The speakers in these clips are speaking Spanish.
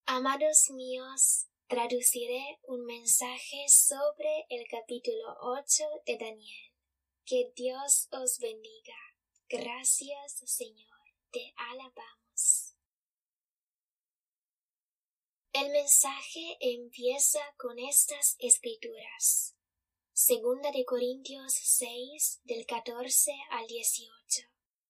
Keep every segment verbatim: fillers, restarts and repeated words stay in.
Amados míos, traduciré un mensaje sobre el capítulo ocho de Daniel. Que Dios os bendiga. Gracias, Señor, te alabamos. El mensaje empieza con estas escrituras. Segunda de Corintios seis, del catorce al dieciocho.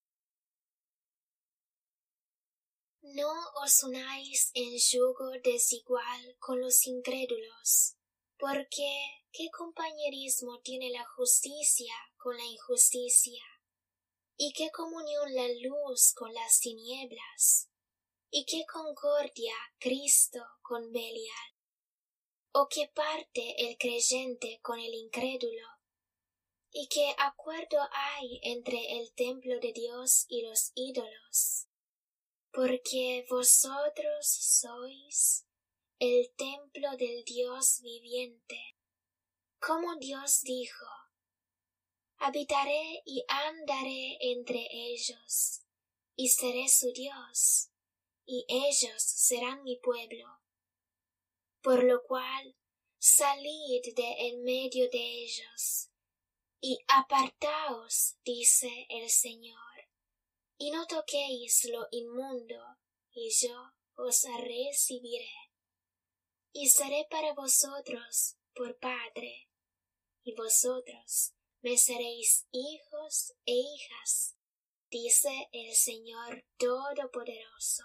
No os unáis en yugo desigual con los incrédulos, porque ¿qué compañerismo tiene la justicia con la injusticia? ¿Y qué comunión la luz con las tinieblas? ¿Y qué concordia Cristo con Belial? ¿O qué parte el creyente con el incrédulo? ¿Y qué acuerdo hay entre el templo de Dios y los ídolos? Porque vosotros sois el templo del Dios viviente. Como Dios dijo, habitaré y andaré entre ellos, y seré su Dios, y ellos serán mi pueblo. Por lo cual, salid de en medio de ellos, y apartaos, dice el Señor, y no toquéis lo inmundo, y yo os recibiré, y seré para vosotros por Padre, y vosotros me seréis hijos e hijas, dice el Señor Todopoderoso.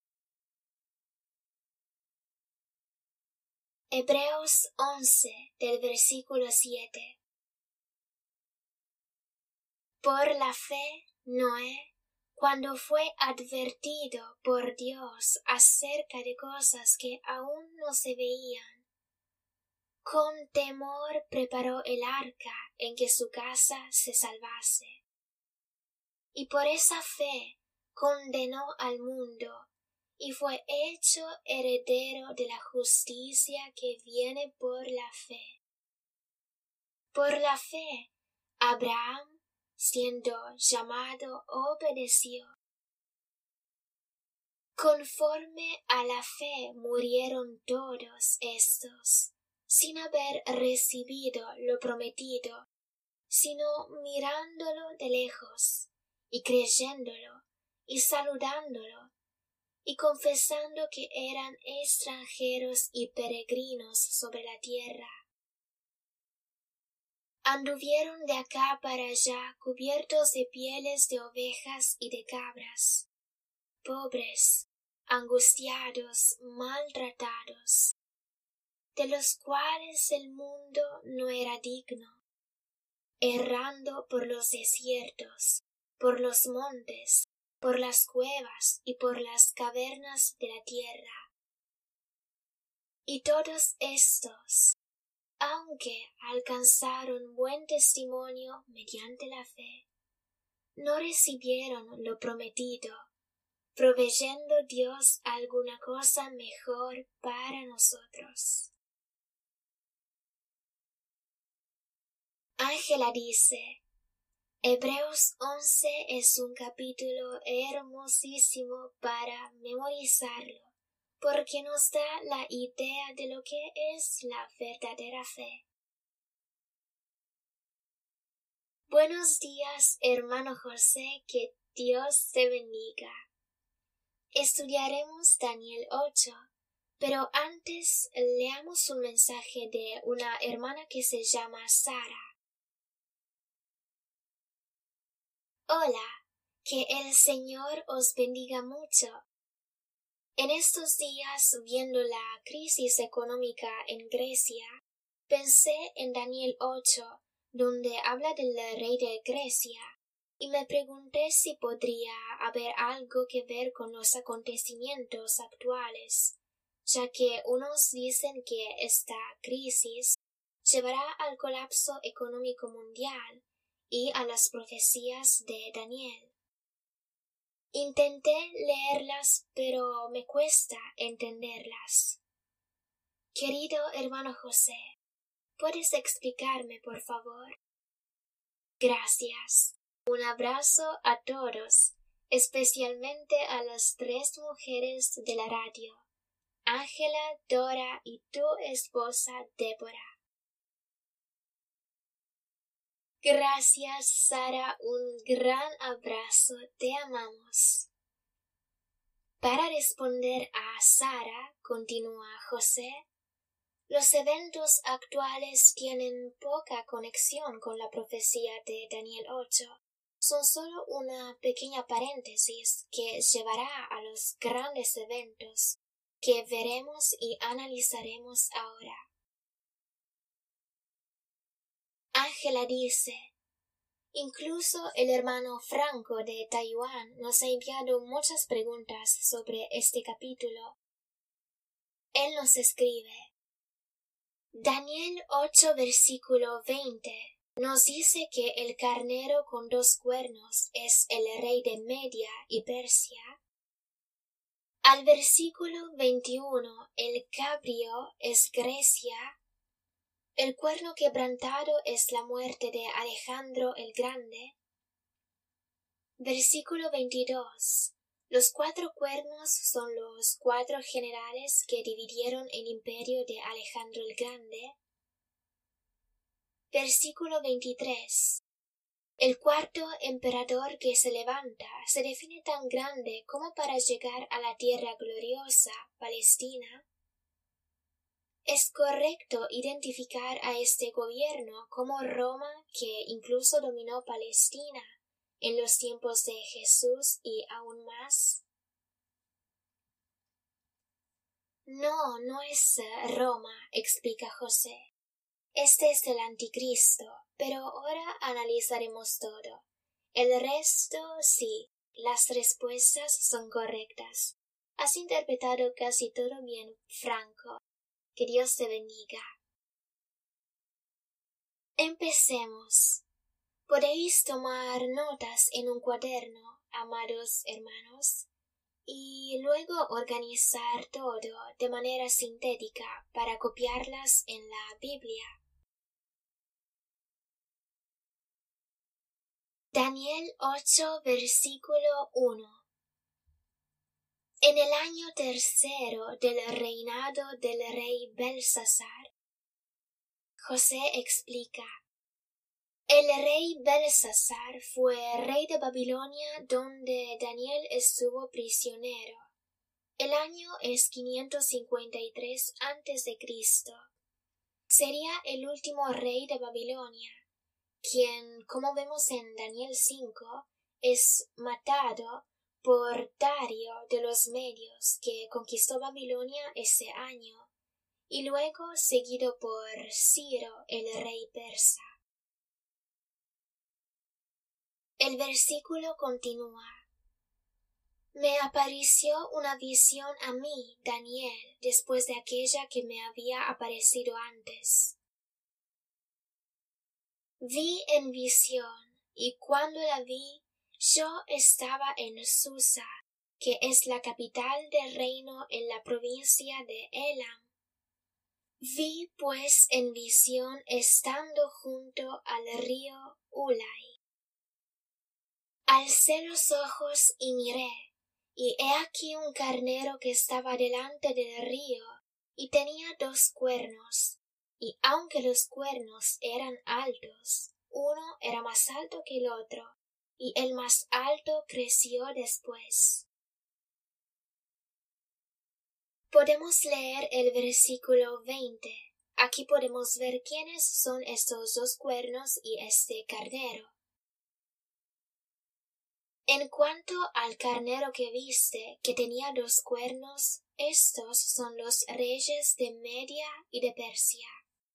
Hebreos once, del versículo siete. Por la fe, Noé, cuando fue advertido por Dios acerca de cosas que aún no se veían, con temor preparó el arca en que su casa se salvase. Y por esa fe condenó al mundo, y fue hecho heredero de la justicia que viene por la fe. Por la fe, Abraham, siendo llamado, obedeció. Conforme a la fe murieron todos estos, sin haber recibido lo prometido, sino mirándolo de lejos, y creyéndolo, y saludándolo, y confesando que eran extranjeros y peregrinos sobre la tierra. Anduvieron de acá para allá cubiertos de pieles de ovejas y de cabras, pobres, angustiados, maltratados, de los cuales el mundo no era digno, errando por los desiertos, por los montes, por las cuevas y por las cavernas de la tierra. Y todos estos, aunque alcanzaron buen testimonio mediante la fe, no recibieron lo prometido, proveyendo Dios alguna cosa mejor para nosotros. Ángela dice, Hebreos once es un capítulo hermosísimo para memorizarlo, porque nos da la idea de lo que es la verdadera fe. Buenos días, hermano José, que Dios te bendiga. Estudiaremos Daniel ocho, pero antes leamos un mensaje de una hermana que se llama Sara. Hola, que el Señor os bendiga mucho. En estos días, viendo la crisis económica en Grecia, pensé en Daniel ocho, donde habla del rey de Grecia, y me pregunté si podría haber algo que ver con los acontecimientos actuales, ya que unos dicen que esta crisis llevará al colapso económico mundial y a las profecías de Daniel. Intenté leerlas, pero me cuesta entenderlas. Querido hermano José, ¿puedes explicarme, por favor? Gracias. Un abrazo a todos, especialmente a las tres mujeres de la radio. Ángela, Dora y tu esposa Débora. Gracias, Sara, un gran abrazo, te amamos. Para responder a Sara, continúa José, los eventos actuales tienen poca conexión con la profecía de Daniel ocho. Son solo una pequeña paréntesis que llevará a los grandes eventos que veremos y analizaremos ahora. Ángela dice, incluso el hermano Franco de Taiwán nos ha enviado muchas preguntas sobre este capítulo. Él nos escribe, Daniel ocho versículo veinte nos dice que el carnero con dos cuernos es el rey de Media y Persia. Al versículo veintiuno el cabrio es Grecia. El cuerno quebrantado es la muerte de Alejandro el Grande. Versículo veintidós. Los cuatro cuernos son los cuatro generales que dividieron el imperio de Alejandro el Grande. Versículo veintitrés. El cuarto emperador que se levanta se define tan grande como para llegar a la tierra gloriosa, Palestina. Es correcto identificar a este gobierno como Roma, que incluso dominó Palestina en los tiempos de Jesús y aún más. No, no es Roma, explica José. Este es el anticristo, pero ahora analizaremos todo. El resto, sí, las respuestas son correctas. Has interpretado casi todo bien, Franco. Que Dios te bendiga. Empecemos. Podéis tomar notas en un cuaderno, amados hermanos, y luego organizar todo de manera sintética para copiarlas en la Biblia. Daniel ocho, versículo uno. En el año tercero del reinado del rey Belsasar, José explica, el rey Belsasar fue rey de Babilonia donde Daniel estuvo prisionero. El año es quinientos cincuenta y tres antes de Cristo. Sería el último rey de Babilonia, quien, como vemos en Daniel cinco, es matado por Dario de los Medios, que conquistó Babilonia ese año, y luego seguido por Ciro, el rey persa. El versículo continúa. Me apareció una visión a mí, Daniel, después de aquella que me había aparecido antes. Vi en visión, y cuando la vi, yo estaba en Susa, que es la capital del reino en la provincia de Elam. Vi pues en visión estando junto al río Ulai. Alcé los ojos y miré, y he aquí un carnero que estaba delante del río, y tenía dos cuernos, y aunque los cuernos eran altos, uno era más alto que el otro, y el más alto creció después. Podemos leer el versículo veinte. Aquí podemos ver quiénes son estos dos cuernos y este carnero. En cuanto al carnero que viste, que tenía dos cuernos, estos son los reyes de Media y de Persia.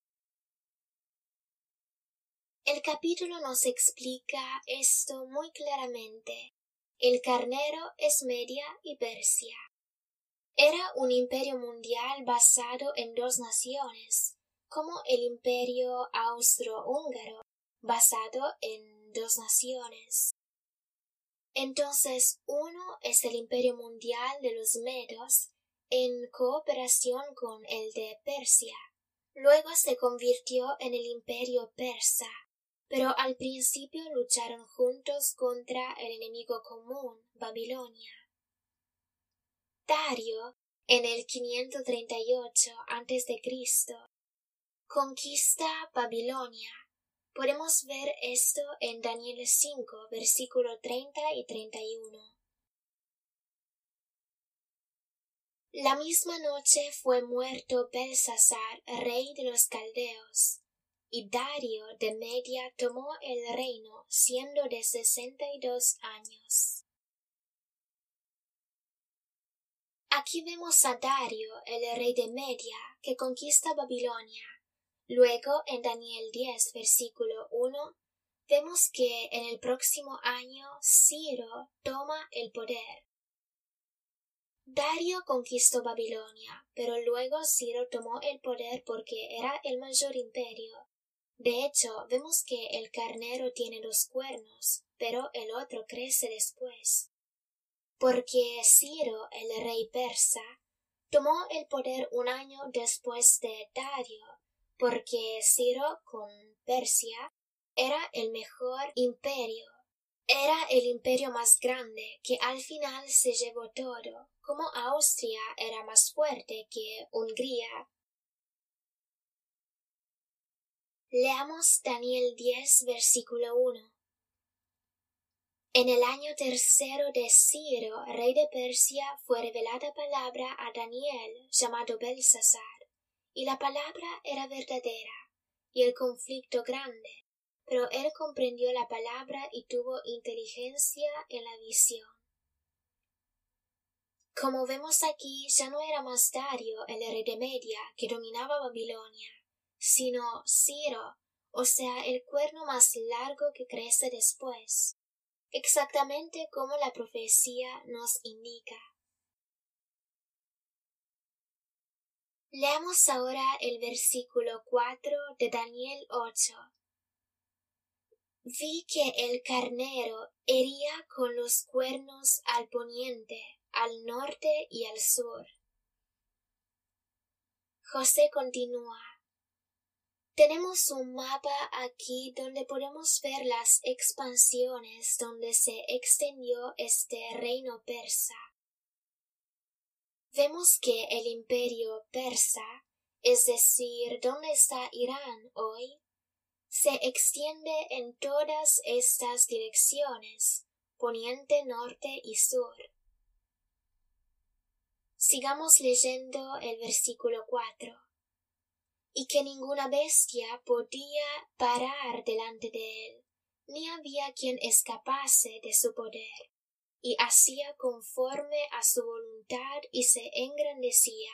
El capítulo nos explica esto muy claramente. El carnero es Media y Persia. Era un imperio mundial basado en dos naciones, como el imperio austrohúngaro, basado en dos naciones. Entonces uno es el imperio mundial de los medos en cooperación con el de Persia. Luego se convirtió en el imperio persa, pero al principio lucharon juntos contra el enemigo común, Babilonia. Dario En el quinientos treinta y ocho antes de Cristo, conquista Babilonia. Podemos ver esto en Daniel cinco, versículo treinta y treinta y uno. La misma noche fue muerto Belsasar, rey de los caldeos, y Dario de Media tomó el reino, siendo de sesenta y dos años. Aquí vemos a Dario, el rey de Media, que conquista Babilonia. Luego, en Daniel diez, versículo uno, vemos que en el próximo año Ciro toma el poder. Dario conquistó Babilonia, pero luego Ciro tomó el poder porque era el mayor imperio. De hecho, vemos que el carnero tiene dos cuernos, pero el otro crece después. Porque Ciro, el rey persa, tomó el poder un año después de Dario, porque Ciro con Persia era el mejor imperio. Era el imperio más grande que al final se llevó todo, como Austria era más fuerte que Hungría. Leamos Daniel diez, versículo uno. En el año tercero de Ciro, rey de Persia, fue revelada palabra a Daniel, llamado Belsasar, y la palabra era verdadera, y el conflicto grande, pero él comprendió la palabra y tuvo inteligencia en la visión. Como vemos aquí, ya no era más Dario, el rey de Media, que dominaba Babilonia, sino Ciro, o sea, el cuerno más largo que crece después, exactamente como la profecía nos indica. Leamos ahora el versículo cuatro de Daniel ocho. Vi que el carnero hería con los cuernos al poniente, al norte y al sur. José continúa. Tenemos un mapa aquí donde podemos ver las expansiones donde se extendió este reino persa. Vemos que el imperio persa, es decir, donde está Irán hoy, se extiende en todas estas direcciones, poniente, norte y sur. Sigamos leyendo el versículo cuatro. Y que ninguna bestia podía parar delante de él, ni había quien escapase de su poder, y hacía conforme a su voluntad y se engrandecía.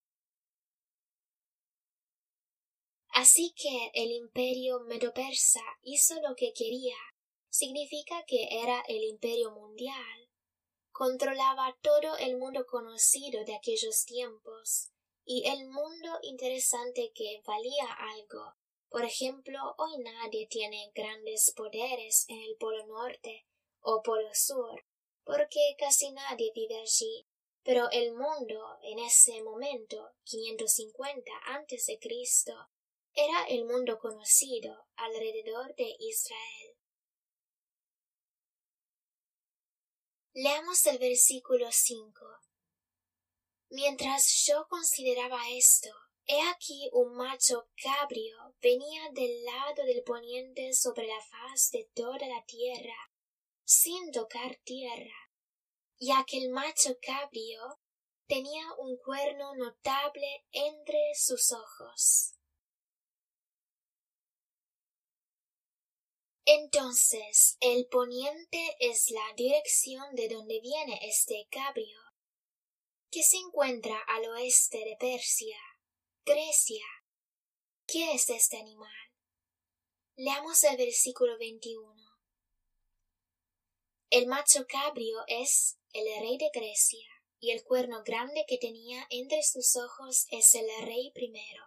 Así que el imperio medo-persa hizo lo que quería, significa que era el imperio mundial. Controlaba todo el mundo conocido de aquellos tiempos, y el mundo interesante que valía algo. Por ejemplo, hoy nadie tiene grandes poderes en el Polo Norte o Polo Sur, porque casi nadie vive allí. Pero el mundo en ese momento, quinientos cincuenta antes de Cristo, era el mundo conocido alrededor de Israel. Leamos el versículo cinco. Mientras yo consideraba esto, he aquí un macho cabrio venía del lado del poniente sobre la faz de toda la tierra, sin tocar tierra, y aquel macho cabrio tenía un cuerno notable entre sus ojos. Entonces, el poniente es la dirección de donde viene este cabrio, que se encuentra al oeste de Persia, Grecia. ¿Qué es este animal? Leamos el versículo veintiuno. El macho cabrio es el rey de Grecia, y el cuerno grande que tenía entre sus ojos es el rey primero.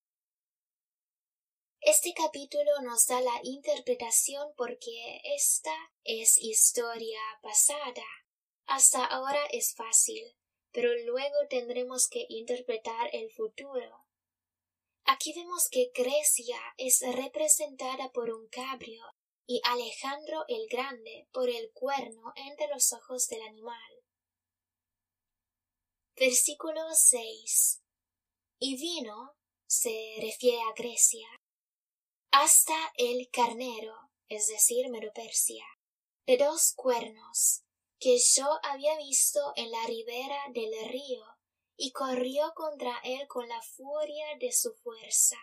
Este capítulo nos da la interpretación porque esta es historia pasada. Hasta ahora es fácil, pero luego tendremos que interpretar el futuro. Aquí vemos que Grecia es representada por un cabrio y Alejandro el Grande por el cuerno entre los ojos del animal. Versículo seis. Y vino, se refiere a Grecia, hasta el carnero, es decir, Medo-Persia, de dos cuernos, que yo había visto en la ribera del río, y corrió contra él con la furia de su fuerza.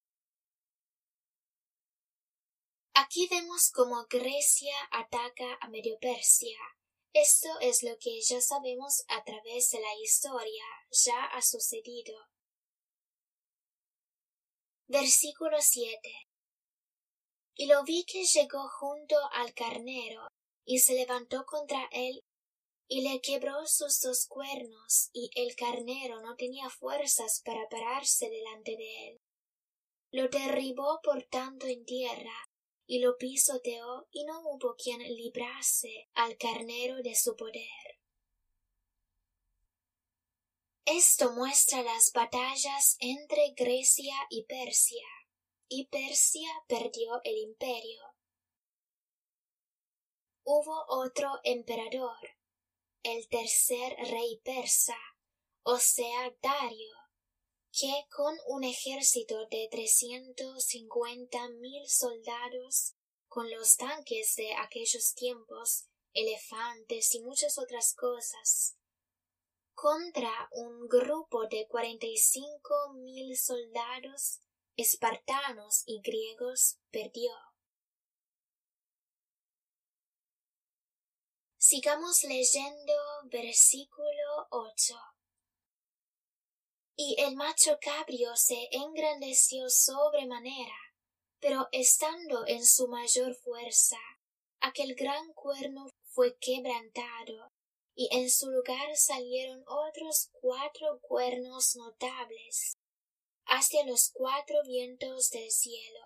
Aquí vemos cómo Grecia ataca a Medo-Persia. Esto es lo que ya sabemos a través de la historia, ya ha sucedido. Versículo siete. Y lo vi que llegó junto al carnero, y se levantó contra él, y le quebró sus dos cuernos, y el carnero no tenía fuerzas para pararse delante de él. Lo derribó por tanto en tierra, y lo pisoteó, y no hubo quien librase al carnero de su poder. Esto muestra las batallas entre Grecia y Persia, y Persia perdió el imperio. Hubo otro emperador, el tercer rey persa, o sea Dario, que con un ejército de trescientos cincuenta mil soldados, con los tanques de aquellos tiempos, elefantes y muchas otras cosas, contra un grupo de cuarenta y cinco mil soldados espartanos y griegos, perdió. Sigamos leyendo versículo ocho. Y el macho cabrio se engrandeció sobremanera, pero estando en su mayor fuerza, aquel gran cuerno fue quebrantado, y en su lugar salieron otros cuatro cuernos notables, hacia los cuatro vientos del cielo.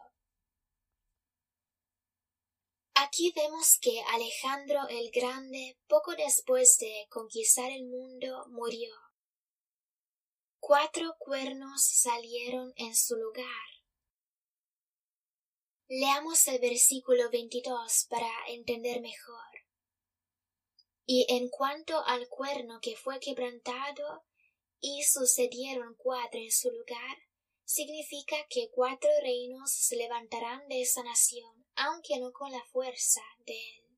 Aquí vemos que Alejandro el Grande, poco después de conquistar el mundo, murió. Cuatro cuernos salieron en su lugar. Leamos el versículo veintidós para entender mejor. Y en cuanto al cuerno que fue quebrantado, y sucedieron cuatro en su lugar, significa que cuatro reinos se levantarán de esa nación, aunque no con la fuerza de él.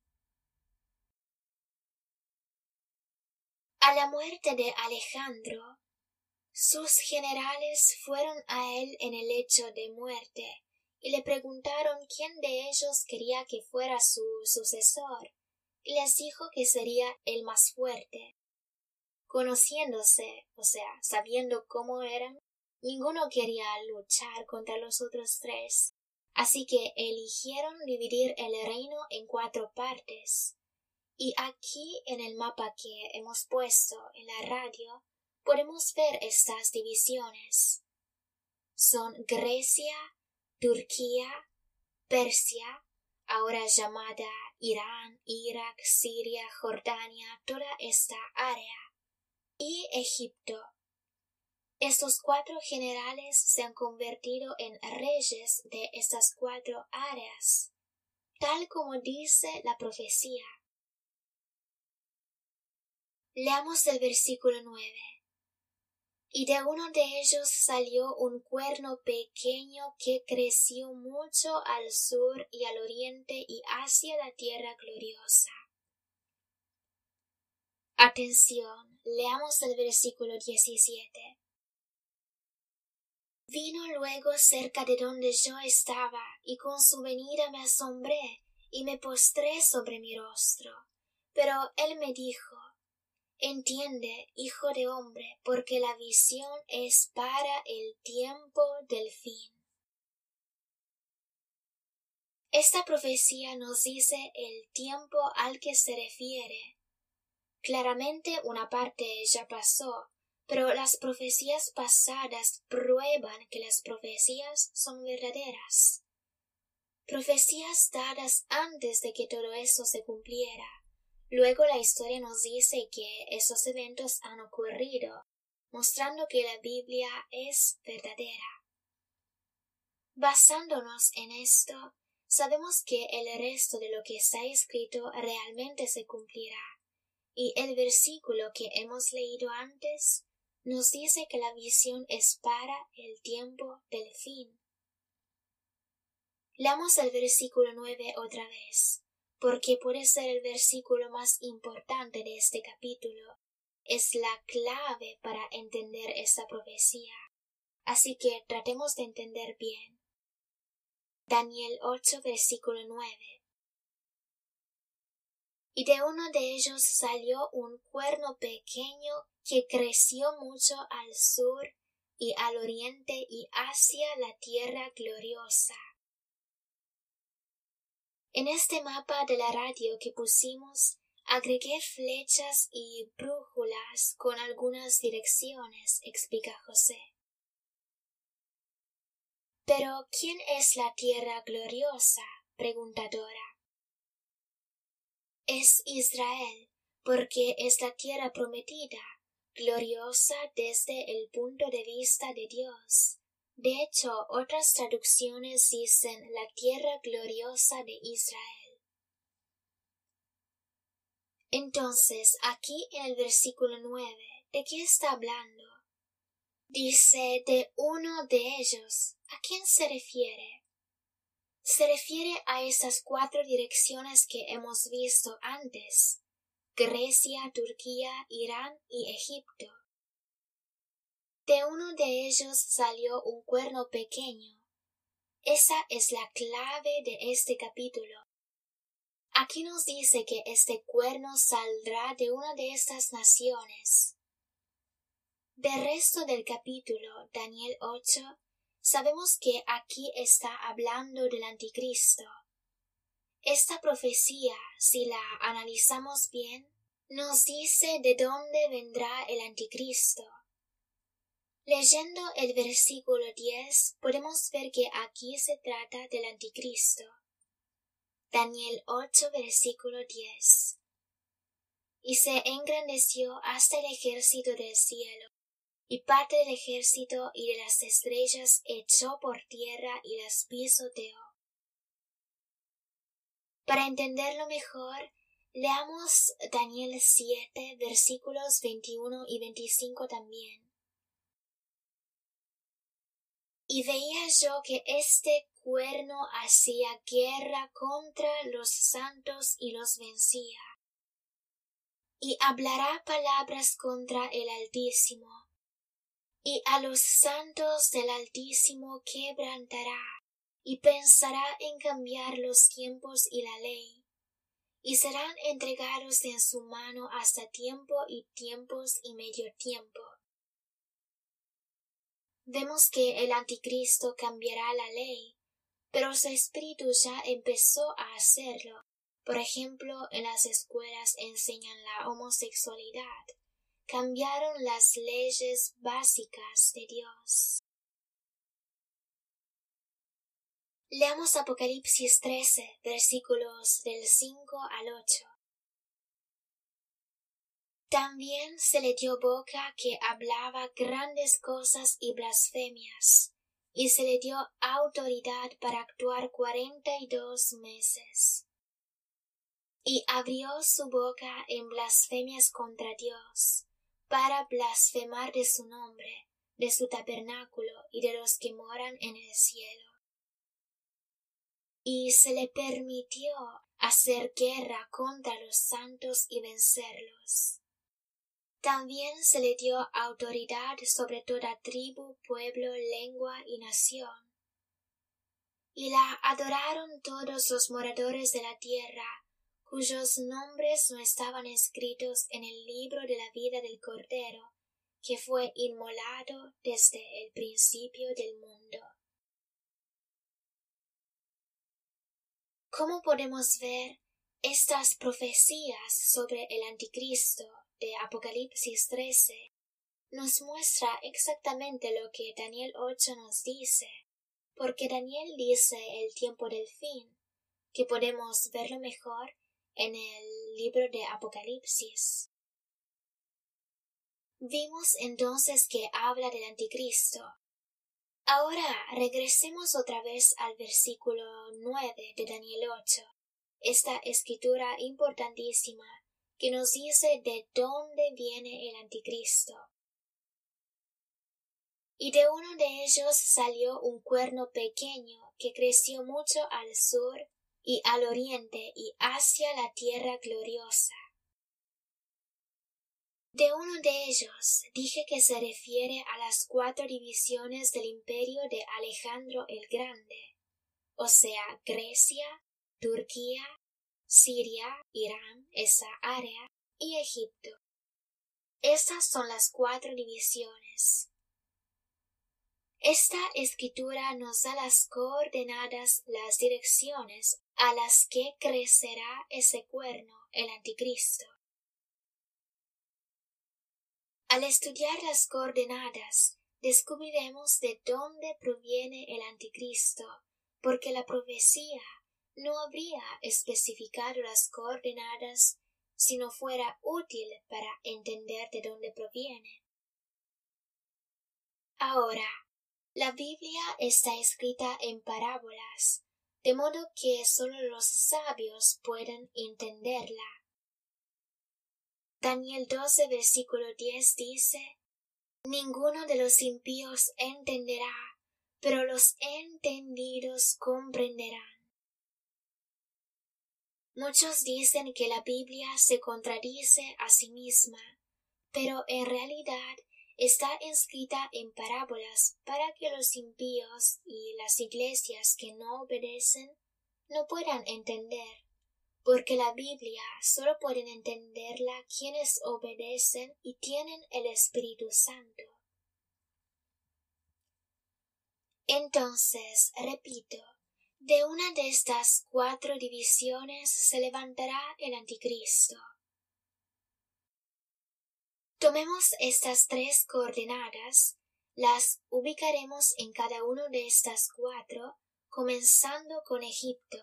A la muerte de Alejandro, sus generales fueron a él en el lecho de muerte, y le preguntaron quién de ellos quería que fuera su sucesor, y les dijo que sería el más fuerte. Conociéndose, o sea, sabiendo cómo eran, ninguno quería luchar contra los otros tres, así que eligieron dividir el reino en cuatro partes. Y aquí en el mapa que hemos puesto en la radio, podemos ver estas divisiones. Son Grecia, Turquía, Persia, ahora llamada Irán, Irak, Siria, Jordania, toda esta área, y Egipto. Estos cuatro generales se han convertido en reyes de estas cuatro áreas, tal como dice la profecía. Leamos el versículo nueve. Y de uno de ellos salió un cuerno pequeño que creció mucho al sur y al oriente y hacia la tierra gloriosa. Atención, leamos el versículo diecisiete. Vino luego cerca de donde yo estaba, y con su venida me asombré, y me postré sobre mi rostro. Pero él me dijo: Entiende, hijo de hombre, porque la visión es para el tiempo del fin. Esta profecía nos dice el tiempo al que se refiere. Claramente una parte ya pasó, pero las profecías pasadas prueban que las profecías son verdaderas. Profecías dadas antes de que todo eso se cumpliera. Luego la historia nos dice que esos eventos han ocurrido, mostrando que la Biblia es verdadera. Basándonos en esto, sabemos que el resto de lo que está escrito realmente se cumplirá, Y el versículo que hemos leído antes nos dice que la visión es para el tiempo del fin. Leamos el versículo nueve otra vez, porque puede ser el versículo más importante de este capítulo. Es la clave para entender esta profecía. Así que tratemos de entender bien. Daniel ocho, versículo nueve. Y de uno de ellos salió un cuerno pequeño que creció mucho al sur y al oriente y hacia la tierra gloriosa. En este mapa de la radio que pusimos, agregué flechas y brújulas con algunas direcciones, explica José. Pero, ¿quién es la tierra gloriosa?, pregunta Dora. Es Israel, porque es la tierra prometida, gloriosa desde el punto de vista de Dios. De hecho, otras traducciones dicen la tierra gloriosa de Israel. Entonces, aquí en el versículo nueve, ¿de qué está hablando? Dice de uno de ellos. ¿A quién se refiere? Se refiere a esas cuatro direcciones que hemos visto antes: Grecia, Turquía, Irán y Egipto. De uno de ellos salió un cuerno pequeño. Esa es la clave de este capítulo. Aquí nos dice que este cuerno saldrá de una de estas naciones. Del resto del capítulo, Daniel ocho, sabemos que aquí está hablando del anticristo. Esta profecía, si la analizamos bien, nos dice de dónde vendrá el anticristo. Leyendo el versículo diez, podemos ver que aquí se trata del anticristo. Daniel ocho, versículo diez. Y se engrandeció hasta el ejército del cielo, y parte del ejército y de las estrellas echó por tierra y las pisoteó. Para entenderlo mejor, leamos Daniel siete, versículos veintiuno y veinticinco también. Y veía yo que este cuerno hacía guerra contra los santos y los vencía. Y hablará palabras contra el Altísimo, y a los santos del Altísimo quebrantará, y pensará en cambiar los tiempos y la ley, y serán entregados en su mano hasta tiempo y tiempos y medio tiempo. Vemos que el anticristo cambiará la ley, pero su espíritu ya empezó a hacerlo. Por ejemplo, en las escuelas enseñan la homosexualidad. Cambiaron las leyes básicas de Dios. Leamos Apocalipsis trece, versículos del cinco al ocho. También se le dio boca que hablaba grandes cosas y blasfemias, y se le dio autoridad para actuar cuarenta y dos meses. Y abrió su boca en blasfemias contra Dios, para blasfemar de su nombre, de su tabernáculo y de los que moran en el cielo. Y se le permitió hacer guerra contra los santos y vencerlos. También se le dio autoridad sobre toda tribu, pueblo, lengua y nación. Y la adoraron todos los moradores de la tierra, cuyos nombres no estaban escritos en el libro de la vida del Cordero, que fue inmolado desde el principio del mundo. ¿Cómo podemos ver estas profecías sobre el anticristo de Apocalipsis trece? Nos muestra exactamente lo que Daniel ocho nos dice, porque Daniel dice el tiempo del fin, que podemos verlo mejor en el libro de Apocalipsis. Vimos entonces que habla del anticristo. Ahora regresemos otra vez al versículo nueve de Daniel ocho, esta escritura importantísima que nos dice de dónde viene el anticristo. Y de uno de ellos salió un cuerno pequeño que creció mucho al sur y al oriente y hacia la tierra gloriosa. De uno de ellos dije que se refiere a las cuatro divisiones del imperio de Alejandro el Grande, o sea, Grecia, Turquía, Siria, Irán, esa área, y Egipto. Estas son las cuatro divisiones. Esta escritura nos da las coordenadas, las direcciones a las que crecerá ese cuerno, el anticristo. Al estudiar las coordenadas, descubriremos de dónde proviene el anticristo, porque la profecía no habría especificado las coordenadas si no fuera útil para entender de dónde proviene. Ahora, la Biblia está escrita en parábolas, de modo que solo los sabios pueden entenderla. Daniel doce, versículo diez dice: Ninguno de los impíos entenderá, pero los entendidos comprenderán. Muchos dicen que la Biblia se contradice a sí misma, pero en realidad está escrita en parábolas para que los impíos y las iglesias que no obedecen no puedan entender, porque la Biblia solo pueden entenderla quienes obedecen y tienen el Espíritu Santo. Entonces, repito, de una de estas cuatro divisiones se levantará el anticristo. Tomemos estas tres coordenadas, las ubicaremos en cada uno de estas cuatro, comenzando con Egipto.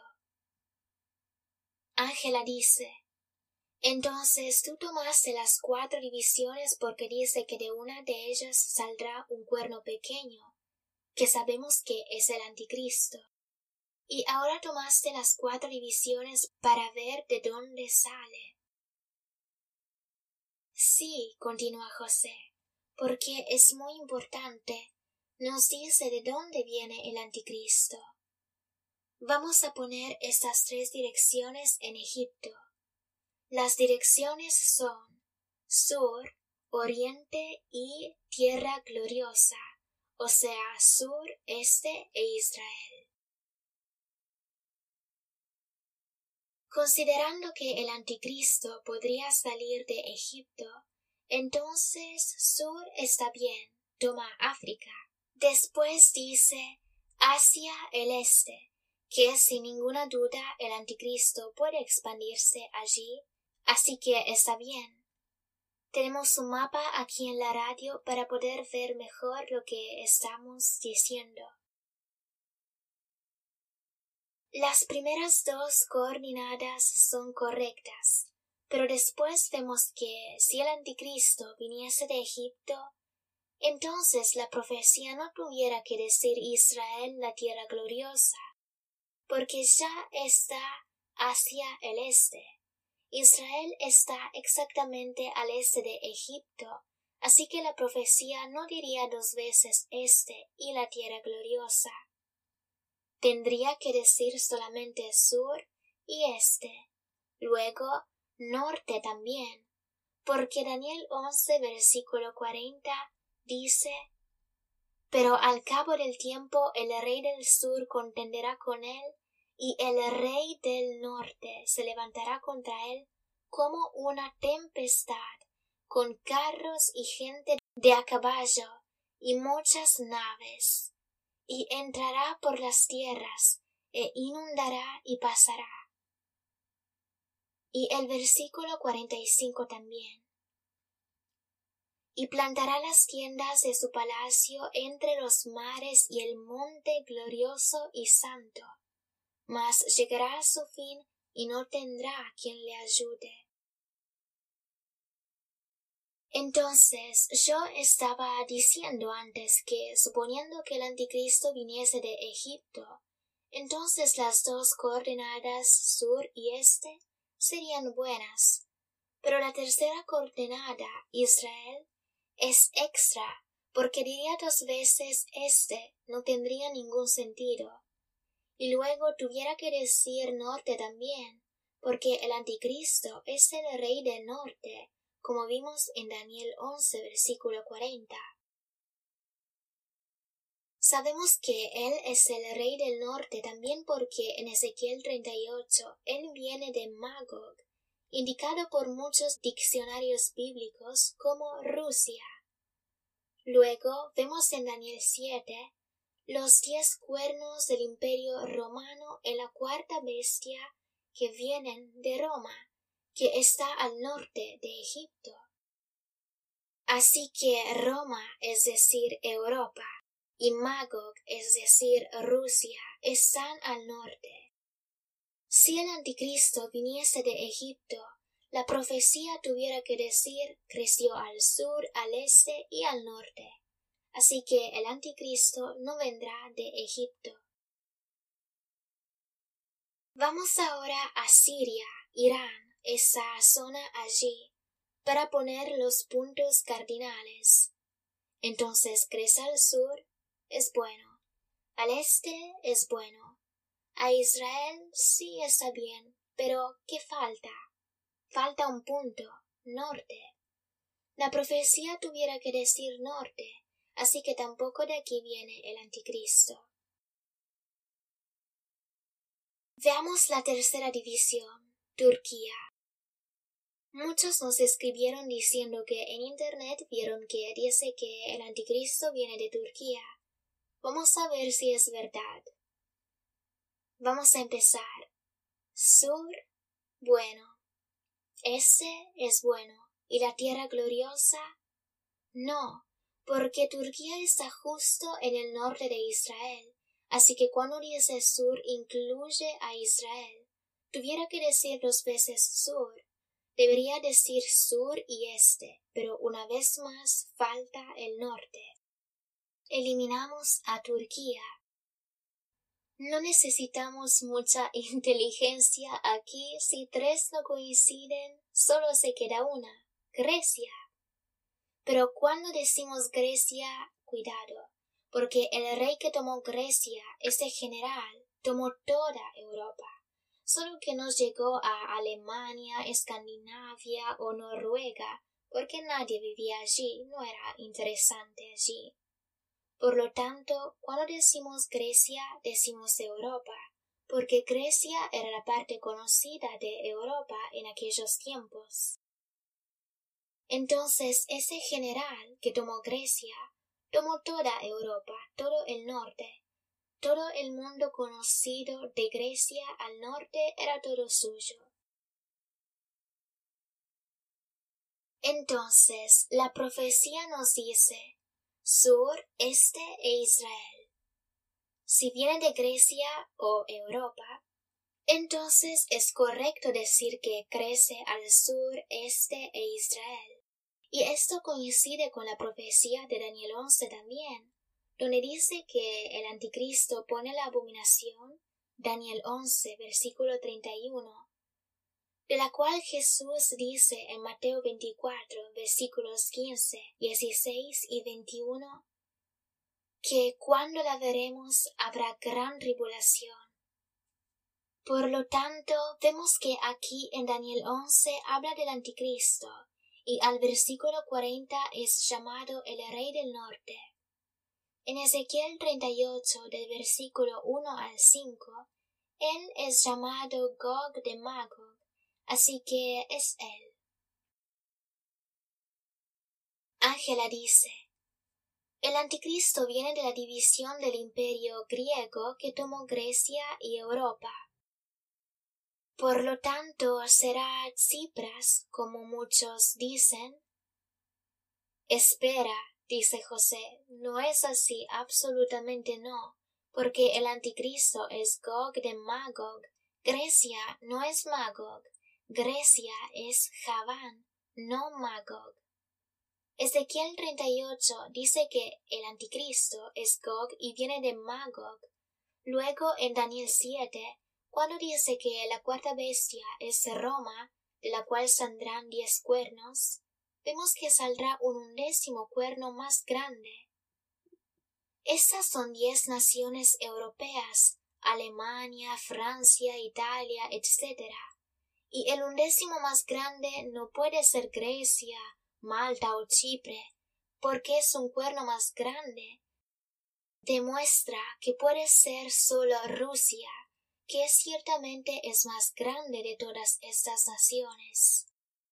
Ángela dice: Entonces tú tomaste las cuatro divisiones porque dice que de una de ellas saldrá un cuerno pequeño, que sabemos que es el anticristo. Y ahora tomaste las cuatro divisiones para ver de dónde sale. Sí, continúa José, porque es muy importante. Nos dice de dónde viene el anticristo. Vamos a poner estas tres direcciones en Egipto. Las direcciones son sur, oriente y tierra gloriosa, o sea, sur, este e Israel. Considerando que el anticristo podría salir de Egipto, entonces sur está bien, toma África. Después dice hacia el este, que sin ninguna duda el anticristo puede expandirse allí, así que está bien. Tenemos un mapa aquí en la radio para poder ver mejor lo que estamos diciendo. Las primeras dos coordenadas son correctas, pero después vemos que si el anticristo viniese de Egipto, entonces la profecía no tuviera que decir Israel la tierra gloriosa, porque ya está hacia el este. Israel está exactamente al este de Egipto, así que la profecía no diría dos veces este y la tierra gloriosa. Tendría que decir solamente sur y este, luego norte también, porque Daniel once, versículo cuarenta, dice: Pero al cabo del tiempo el rey del sur contenderá con él, y el rey del norte se levantará contra él como una tempestad, con carros y gente de a caballo, y muchas naves. Y entrará por las tierras, e inundará y pasará. Y el versículo cuarenta y cinco también. Y plantará las tiendas de su palacio entre los mares y el monte glorioso y santo, mas llegará a su fin y no tendrá quien le ayude. Entonces yo estaba diciendo antes que, suponiendo que el anticristo viniese de Egipto, entonces las dos coordenadas sur y este serían buenas, Pero la tercera coordenada, Israel, es extra, porque diría dos veces este no tendría ningún sentido. Y luego tuviera que decir norte también, porque el anticristo es el rey del norte, como vimos en Daniel once, versículo cuarenta. Sabemos que él es el rey del norte también porque en Ezequiel treinta y ocho él viene de Magog, indicado por muchos diccionarios bíblicos como Rusia. Luego vemos en Daniel siete los diez cuernos del imperio romano en la cuarta bestia que vienen de Roma, que está al norte de Egipto. Así que Roma, es decir, Europa, y Magog, es decir, Rusia, están al norte. Si el anticristo viniese de Egipto, la profecía tuviera que decir creció al sur, al este y al norte. Así que el anticristo no vendrá de Egipto. Vamos ahora a Siria, Irán, esa zona allí, para poner los puntos cardinales. Entonces crece al sur, es bueno. Al este es bueno. A Israel sí está bien, pero ¿qué falta? Falta un punto, norte. La profecía tuviera que decir norte, así que tampoco de aquí viene el anticristo. Veamos la tercera división, Turquía. Muchos nos escribieron diciendo que en internet vieron que dice que el anticristo viene de Turquía. Vamos a ver si es verdad. Vamos a empezar. Sur, bueno. Este es bueno. ¿Y la tierra gloriosa? No, porque Turquía está justo en el norte de Israel. Así que cuando dice sur incluye a Israel. Tuviera que decir dos veces sur. Debería decir sur y este, pero una vez más falta el norte. Eliminamos a Turquía. No necesitamos mucha inteligencia aquí. Si tres no coinciden, solo se queda una, Grecia. Pero cuando decimos Grecia, cuidado, porque el rey que tomó Grecia, ese general, tomó toda Europa. Solo que no llegó a Alemania, Escandinavia o Noruega, porque nadie vivía allí, no era interesante allí. Por lo tanto, cuando decimos Grecia, decimos Europa, porque Grecia era la parte conocida de Europa en aquellos tiempos. Entonces ese general que tomó Grecia, tomó toda Europa, todo el norte. Todo el mundo conocido de Grecia al norte era todo suyo. Entonces la profecía nos dice sur, este e Israel. Si viene de Grecia o Europa, entonces es correcto decir que crece al sur, este e Israel. Y esto coincide con la profecía de Daniel once también, donde dice que el anticristo pone la abominación, Daniel once, versículo treinta y uno, de la cual Jesús dice en Mateo veinticuatro, versículos quince, dieciséis y veintiuno, que cuando la veremos habrá gran tribulación. Por lo tanto, vemos que aquí en Daniel once habla del anticristo, y al versículo cuarenta es llamado el rey del norte. En Ezequiel treinta y ocho, del versículo uno al cinco, él es llamado Gog de Magog, así que es él. Ángela dice, el anticristo viene de la división del imperio griego que tomó Grecia y Europa. Por lo tanto, será Cipras, como muchos dicen. Espera, dice José, no es así, absolutamente no, porque el anticristo es Gog de Magog. Grecia no es Magog, Grecia es Javán, no Magog. Ezequiel treinta y ocho dice que el anticristo es Gog y viene de Magog. Luego en Daniel siete, cuando dice que la cuarta bestia es Roma, de la cual saldrán diez cuernos, vemos que saldrá un undécimo cuerno más grande. Estas son diez naciones europeas, Alemania, Francia, Italia, etcétera. Y el undécimo más grande no puede ser Grecia, Malta o Chipre, porque es un cuerno más grande. Demuestra que puede ser solo Rusia, que ciertamente es más grande de todas estas naciones.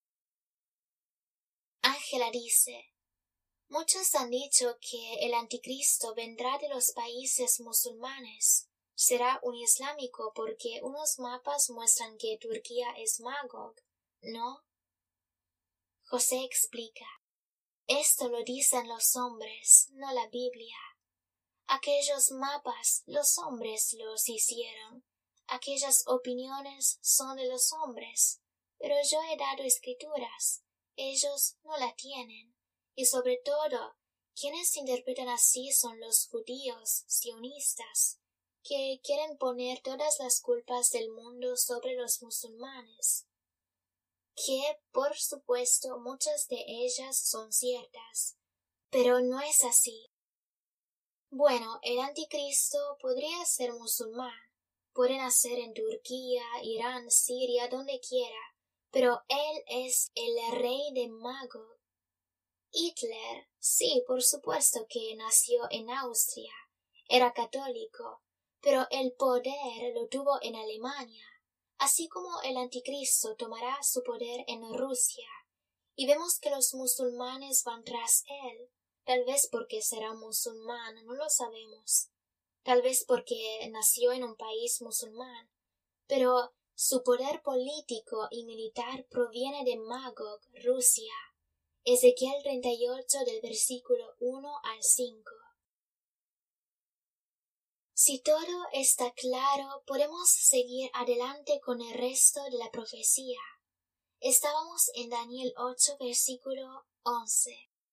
Ángela dice: muchos han dicho que el anticristo vendrá de los países musulmanes. Será un islámico porque unos mapas muestran que Turquía es Magog, ¿no? José explica: esto lo dicen los hombres, no la Biblia. Aquellos mapas los hombres los hicieron. Aquellas opiniones son de los hombres, pero yo he dado escrituras. Ellos no la tienen. Y sobre todo, quienes interpretan así son los judíos sionistas, que quieren poner todas las culpas del mundo sobre los musulmanes, que por supuesto muchas de ellas son ciertas, pero no es así. Bueno, el anticristo podría ser musulmán, puede nacer en Turquía, Irán, Siria, donde quiera, pero él es el rey de Magog. Hitler, sí, por supuesto que nació en Austria, era católico, pero el poder lo tuvo en Alemania, así como el anticristo tomará su poder en Rusia, y vemos que los musulmanes van tras él, tal vez porque será musulmán, no lo sabemos, tal vez porque nació en un país musulmán, pero su poder político y militar proviene de Magog, Rusia. Ezequiel treinta y ocho del versículo uno al cinco. Si todo está claro, podemos seguir adelante con el resto de la profecía. Estábamos en Daniel ocho versículo once.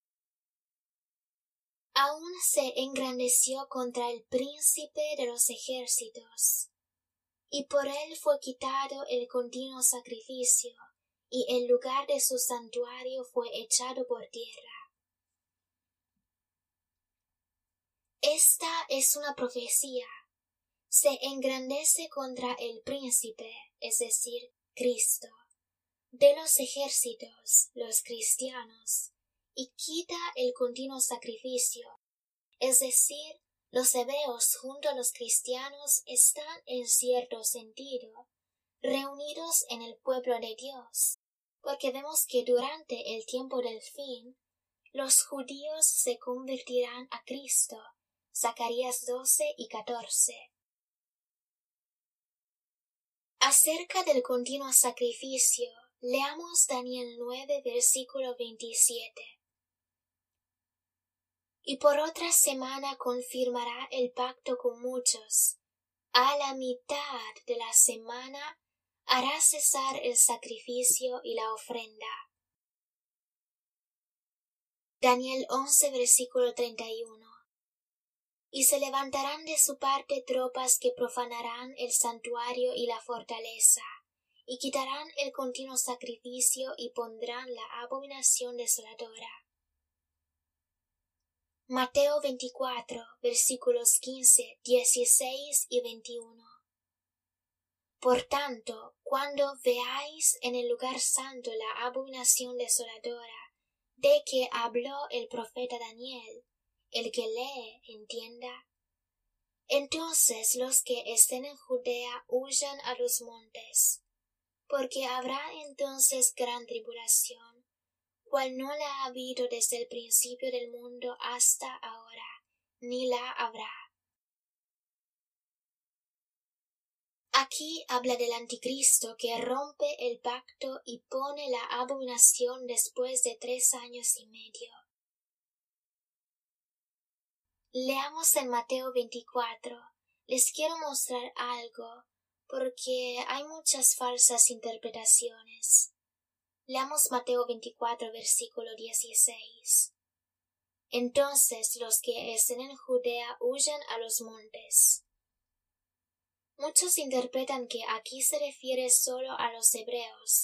Aún se engrandeció contra el príncipe de los ejércitos, y por él fue quitado el continuo sacrificio, y el lugar de su santuario fue echado por tierra. Esta es una profecía. Se engrandece contra el príncipe, es decir, Cristo, de los ejércitos, los cristianos, y quita el continuo sacrificio, es decir, los hebreos junto a los cristianos están en cierto sentido reunidos en el pueblo de Dios, porque vemos que durante el tiempo del fin, los judíos se convertirán a Cristo. Zacarías doce y catorce. Acerca del continuo sacrificio, leamos Daniel nueve, versículo veintisiete. Y por otra semana confirmará el pacto con muchos. A la mitad de la semana hará cesar el sacrificio y la ofrenda. Daniel once, versículo treinta y uno. Y se levantarán de su parte tropas que profanarán el santuario y la fortaleza, y quitarán el continuo sacrificio y pondrán la abominación desoladora. Mateo veinticuatro, versículos quince, dieciséis y veintiuno. Por tanto, cuando veáis en el lugar santo la abominación desoladora, de que habló el profeta Daniel, el que lee entienda. Entonces los que estén en Judea huyan a los montes, porque habrá entonces gran tribulación, cual no la ha habido desde el principio del mundo hasta ahora, ni la habrá. Aquí habla del anticristo que rompe el pacto y pone la abominación después de tres años y medio. Leamos en Mateo veinticuatro. Les quiero mostrar algo, porque hay muchas falsas interpretaciones. Leamos Mateo veinticuatro, versículo dieciséis. Entonces los que estén en Judea huyan a los montes. Muchos interpretan que aquí se refiere solo a los hebreos,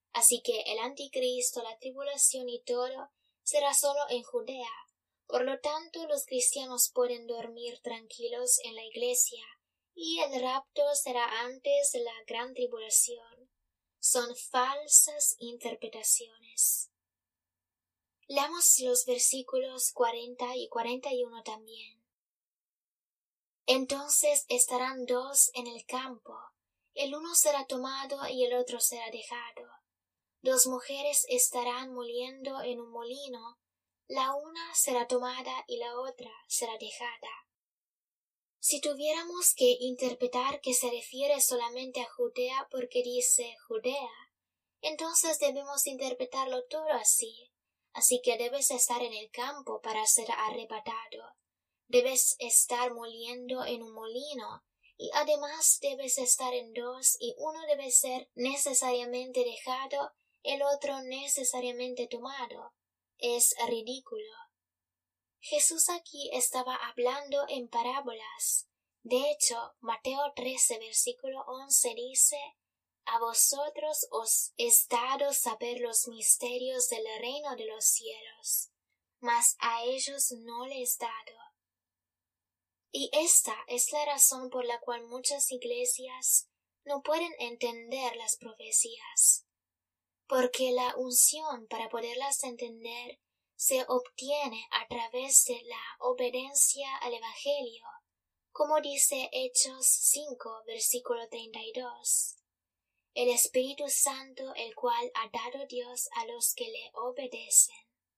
Así que el anticristo, la tribulación y todo será solo en Judea. Por lo tanto, los cristianos pueden dormir tranquilos en la iglesia, y el rapto será antes de la gran tribulación. Son falsas interpretaciones. Leamos los versículos cuarenta y cuarenta y uno también. Entonces estarán dos en el campo, el uno será tomado y el otro será dejado. Dos mujeres estarán moliendo en un molino, la una será tomada y la otra será dejada. Si tuviéramos que interpretar que se refiere solamente a Judea porque dice Judea, entonces debemos interpretarlo todo así. Así que debes estar en el campo para ser arrebatado. Debes estar moliendo en un molino, y además debes estar en dos, y uno debe ser necesariamente dejado, el otro necesariamente tomado. Es ridículo. Jesús aquí estaba hablando en parábolas. De hecho, Mateo trece, versículo once dice: A vosotros os es dado saber los misterios del reino de los cielos, mas a ellos no les es dado. Y esta es la razón por la cual muchas iglesias no pueden entender las profecías, porque la unción para poderlas entender se obtiene a través de la obediencia al Evangelio, como dice Hechos cinco, versículo treinta y dos. El Espíritu Santo, el cual ha dado Dios a los que le obedecen.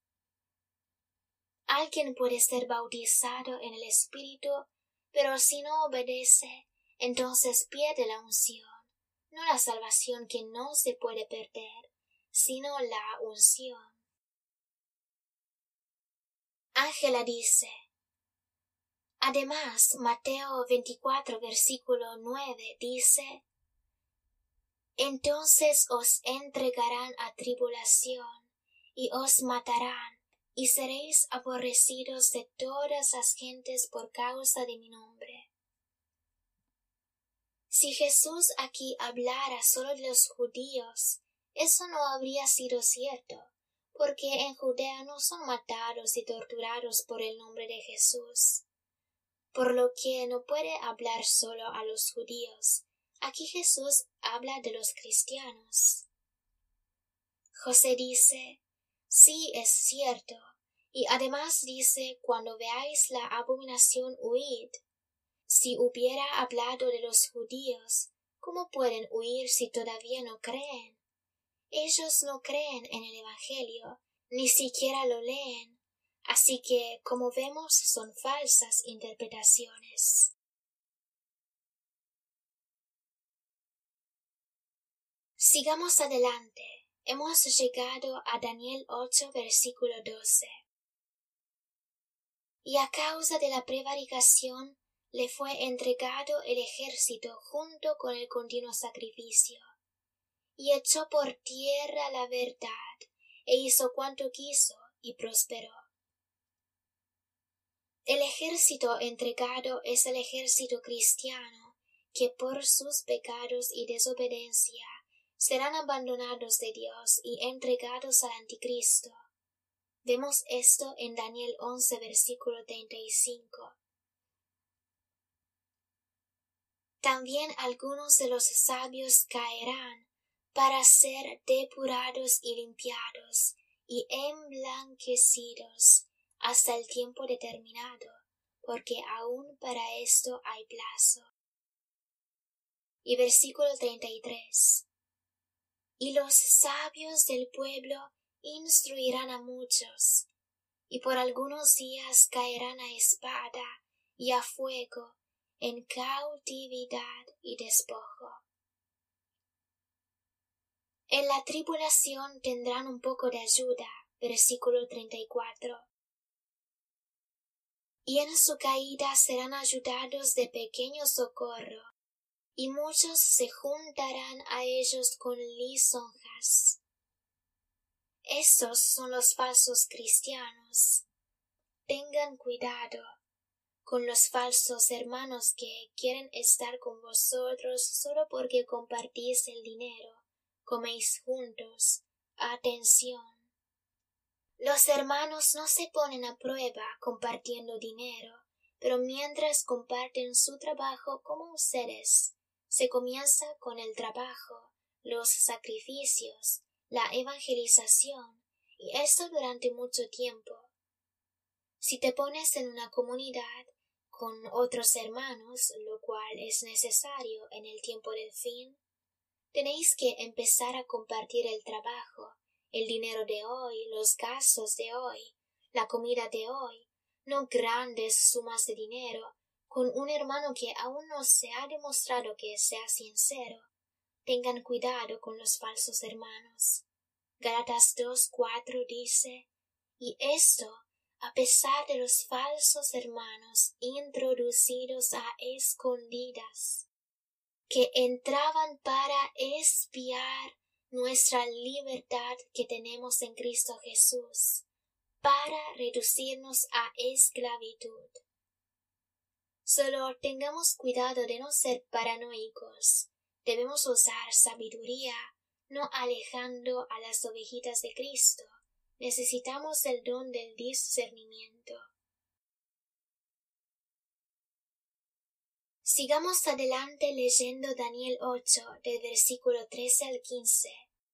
Alguien puede ser bautizado en el Espíritu, pero si no obedece, entonces pierde la unción, no la salvación que no se puede perder, sino la unción. Ángela dice, además, Mateo veinticuatro, versículo nueve dice: Entonces os entregarán a tribulación, y os matarán, y seréis aborrecidos de todas las gentes por causa de mi nombre. Si Jesús aquí hablara solo de los judíos, eso no habría sido cierto, porque en Judea no son matados y torturados por el nombre de Jesús. Por lo que no puede hablar solo a los judíos. Aquí Jesús habla de los cristianos. José dice, sí es cierto, y además dice, cuando veáis la abominación huid. Si hubiera hablado de los judíos, ¿cómo pueden huir si todavía no creen? Ellos no creen en el Evangelio, ni siquiera lo leen, así que, como vemos, son falsas interpretaciones. Sigamos adelante. Hemos llegado a Daniel ocho, versículo doce. Y a causa de la prevaricación le fue entregado el ejército junto con el continuo sacrificio, y echó por tierra la verdad, e hizo cuanto quiso, y prosperó. El ejército entregado es el ejército cristiano, que por sus pecados y desobediencia serán abandonados de Dios y entregados al anticristo. Vemos esto en Daniel once, versículo treinta y cinco. También algunos de los sabios caerán para ser depurados y limpiados y emblanquecidos hasta el tiempo determinado, porque aún para esto hay plazo. Y versículo treinta y tres. Y los sabios del pueblo instruirán a muchos, y por algunos días caerán a espada y a fuego, en cautividad y despojo. En la tribulación tendrán un poco de ayuda, versículo treinta y cuatro. Y en su caída serán ayudados de pequeño socorro, y muchos se juntarán a ellos con lisonjas. Estos son los falsos cristianos. Tengan cuidado con los falsos hermanos que quieren estar con vosotros solo porque compartís el dinero, coméis juntos. Atención. Los hermanos no se ponen a prueba compartiendo dinero, pero mientras comparten su trabajo como ustedes, se comienza con el trabajo, los sacrificios, la evangelización, y esto durante mucho tiempo. Si te pones en una comunidad con otros hermanos, lo cual es necesario en el tiempo del fin, tenéis que empezar a compartir el trabajo, el dinero de hoy, los gastos de hoy, la comida de hoy, no grandes sumas de dinero, con un hermano que aún no se ha demostrado que sea sincero. Tengan cuidado con los falsos hermanos. Gálatas dos cuatro dice, y esto a pesar de los falsos hermanos introducidos a escondidas, que entraban para espiar nuestra libertad que tenemos en Cristo Jesús, para reducirnos a esclavitud. Solo tengamos cuidado de no ser paranoicos. Debemos usar sabiduría, no alejando a las ovejitas de Cristo. Necesitamos el don del discernimiento. Sigamos adelante leyendo Daniel ocho, del versículo trece al quince.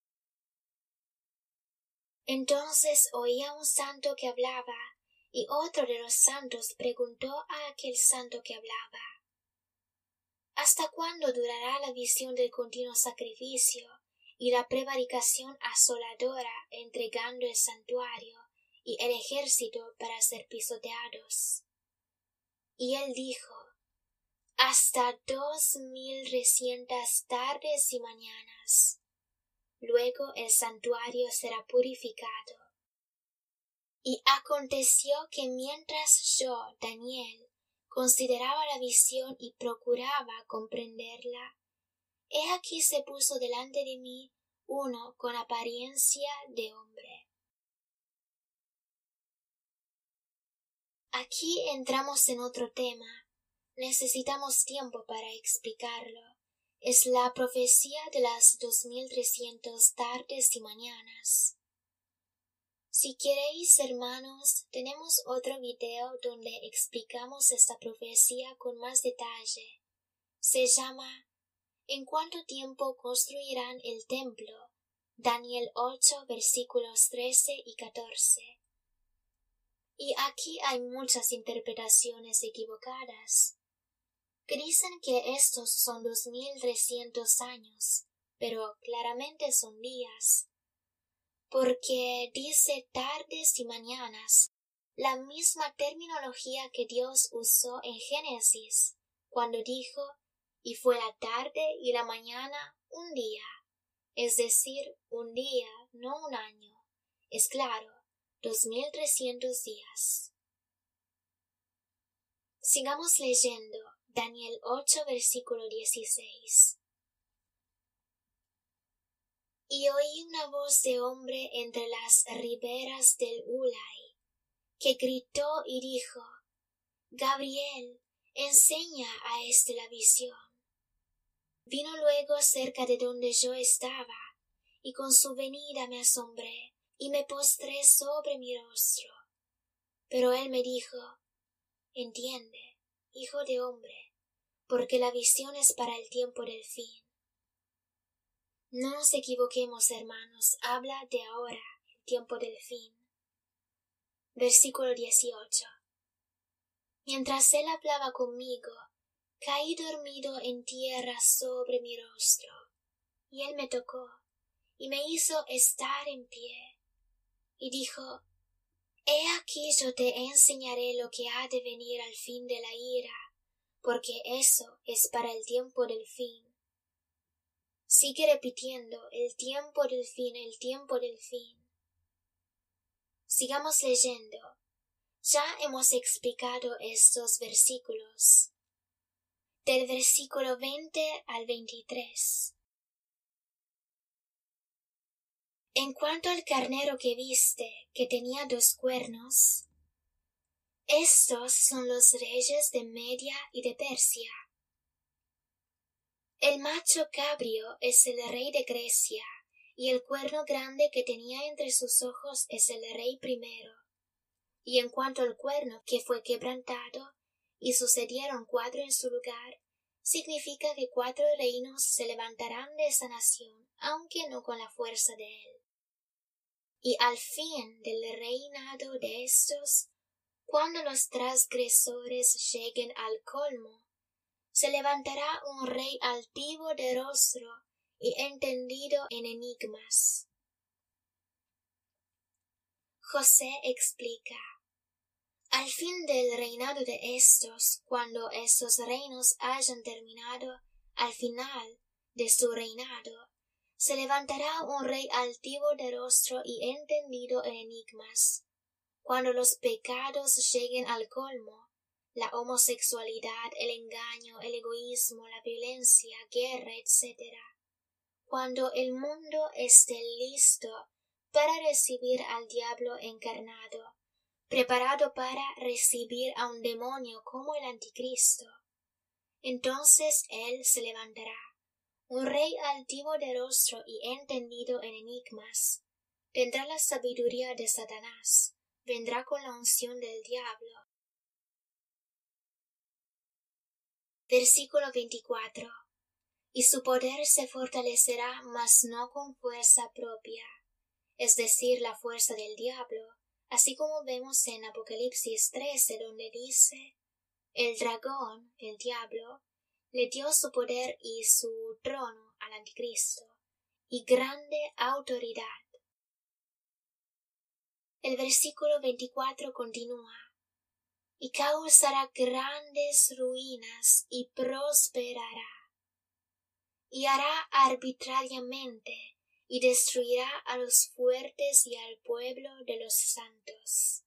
Entonces oía un santo que hablaba, y otro de los santos preguntó a aquel santo que hablaba, ¿hasta cuándo durará la visión del continuo sacrificio y la prevaricación asoladora entregando el santuario y el ejército para ser pisoteados? Y él dijo, hasta dos mil recientes tardes y mañanas. Luego el santuario será purificado. Y aconteció que mientras yo, Daniel, consideraba la visión y procuraba comprenderla, he aquí se puso delante de mí uno con apariencia de hombre. Aquí entramos en otro tema. Necesitamos tiempo para explicarlo. Es la profecía de las dos mil trescientas tardes y mañanas. Si queréis, hermanos, tenemos otro video donde explicamos esta profecía con más detalle. Se llama ¿En cuánto tiempo construirán el templo? Daniel ocho, versículos trece y catorce. Y aquí hay muchas interpretaciones equivocadas, que dicen que estos son dos mil trescientos años, pero claramente son días, porque dice tardes y mañanas, la misma terminología que Dios usó en Génesis, cuando dijo, y fue la tarde y la mañana un día, es decir, un día, no un año, es claro, dos mil trescientos días. Sigamos leyendo. Daniel ocho, versículo dieciséis. Y oí una voz de hombre entre las riberas del Ulai, que gritó y dijo, Gabriel, enseña a éste la visión. Vino luego cerca de donde yo estaba, y con su venida me asombré, y me postré sobre mi rostro. Pero él me dijo, entiende, hijo de hombre, porque la visión es para el tiempo del fin. No nos equivoquemos, hermanos, habla de ahora, el tiempo del fin. Versículo dieciocho. Mientras él hablaba conmigo, caí dormido en tierra sobre mi rostro, y él me tocó, y me hizo estar en pie, y dijo, he aquí yo te enseñaré lo que ha de venir al fin de la ira, porque eso es para el tiempo del fin. Sigue repitiendo, el tiempo del fin, el tiempo del fin. Sigamos leyendo. Ya hemos explicado estos versículos. Del versículo veinte al veintitrés. En cuanto al carnero que viste, que tenía dos cuernos, estos son los reyes de Media y de Persia. El macho cabrio es el rey de Grecia, y el cuerno grande que tenía entre sus ojos es el rey primero. Y en cuanto al cuerno que fue quebrantado, y sucedieron cuatro en su lugar, significa que cuatro reinos se levantarán de esa nación, aunque no con la fuerza de él. Y al fin del reinado de estos, cuando los transgresores lleguen al colmo, se levantará un rey altivo de rostro y entendido en enigmas. José explica: al fin del reinado de estos, cuando estos reinos hayan terminado, al final de su reinado, se levantará un rey altivo de rostro y entendido en enigmas. Cuando los pecados lleguen al colmo, la homosexualidad, el engaño, el egoísmo, la violencia, guerra, etcétera. Cuando el mundo esté listo para recibir al diablo encarnado, preparado para recibir a un demonio como el anticristo, entonces él se levantará, un rey altivo de rostro y entendido en enigmas. Tendrá la sabiduría de Satanás, vendrá con la unción del diablo. Versículo veinticuatro. Y su poder se fortalecerá, mas no con fuerza propia, es decir, la fuerza del diablo, así como vemos en Apocalipsis trece, donde dice: el dragón, el diablo, le dio su poder y su trono al anticristo, y grande autoridad. El versículo veinticuatro continúa: y causará grandes ruinas y prosperará, y hará arbitrariamente, y destruirá a los fuertes y al pueblo de los santos.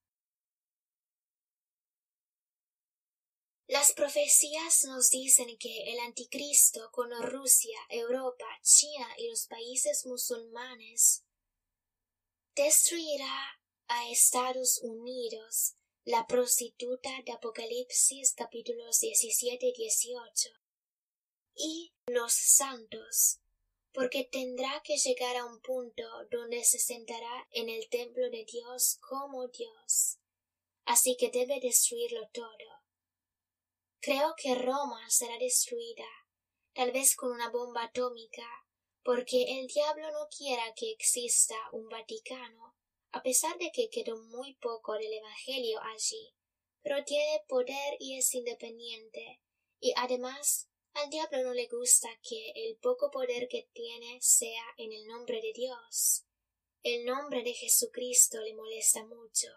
Las profecías nos dicen que el anticristo, con Rusia, Europa, China y los países musulmanes, destruirá a Estados Unidos, la prostituta de Apocalipsis capítulos diecisiete y dieciocho, y los santos, porque tendrá que llegar a un punto donde se sentará en el templo de Dios como Dios, así que debe destruirlo todo. Creo que Roma será destruida, tal vez con una bomba atómica, porque el diablo no quiera que exista un Vaticano, a pesar de que quedó muy poco del Evangelio allí, pero tiene poder y es independiente, y además al diablo no le gusta que el poco poder que tiene sea en el nombre de Dios. El nombre de Jesucristo le molesta mucho.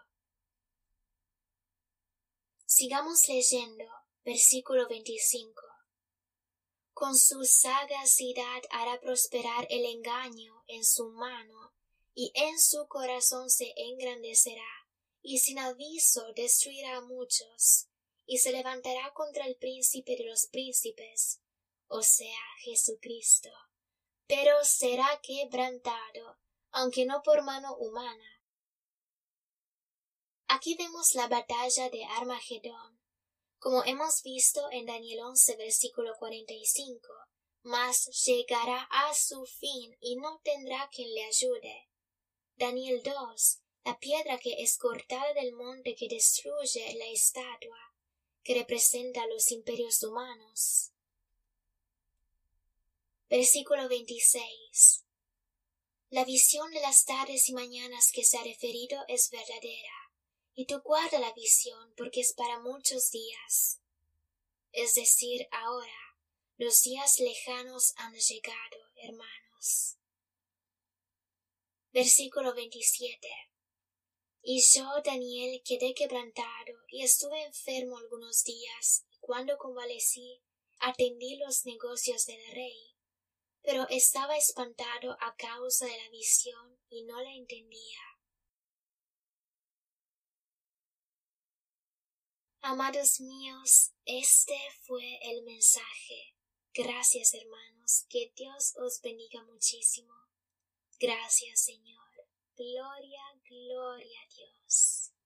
Sigamos leyendo. Versículo veinticinco. Con su sagacidad hará prosperar el engaño en su mano, y en su corazón se engrandecerá, y sin aviso destruirá a muchos, y se levantará contra el príncipe de los príncipes, o sea, Jesucristo, pero será quebrantado, aunque no por mano humana. Aquí vemos la batalla de Armagedón. Como hemos visto en Daniel once, versículo cuarenta y cinco, mas llegará a su fin y no tendrá quien le ayude. Daniel dos, la piedra que es cortada del monte que destruye la estatua, que representa los imperios humanos. Versículo veintiséis. La visión de las tardes y mañanas que se ha referido es verdadera, y tú guarda la visión porque es para muchos días. Es decir, ahora, los días lejanos han llegado, hermanos. Versículo veintisiete. Y yo, Daniel, quedé quebrantado y estuve enfermo algunos días, y cuando convalecí, atendí los negocios del rey, pero estaba espantado a causa de la visión y no la entendía. Amados míos, este fue el mensaje. Gracias, hermanos, que Dios os bendiga muchísimo. Gracias, Señor. Gloria, gloria a Dios.